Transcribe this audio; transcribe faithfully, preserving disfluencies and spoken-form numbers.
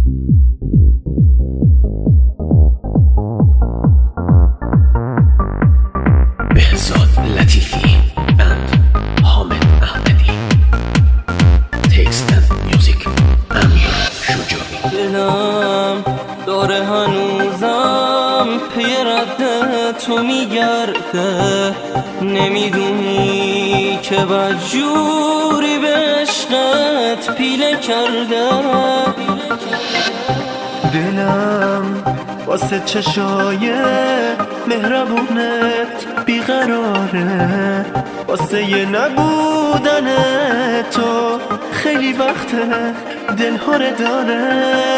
بهزاد لطیفی and حامد احمدی. تکست and میوزیک امیر شجاعی. دلم داره هنوزم پی رد تو میگرده، نمیدونی که بدجوری به عشقت پیله کرده. دلم واسه چشای مهربونت بیقراره، واسه یه نبودن تو خیلی وقته دلهاره داره.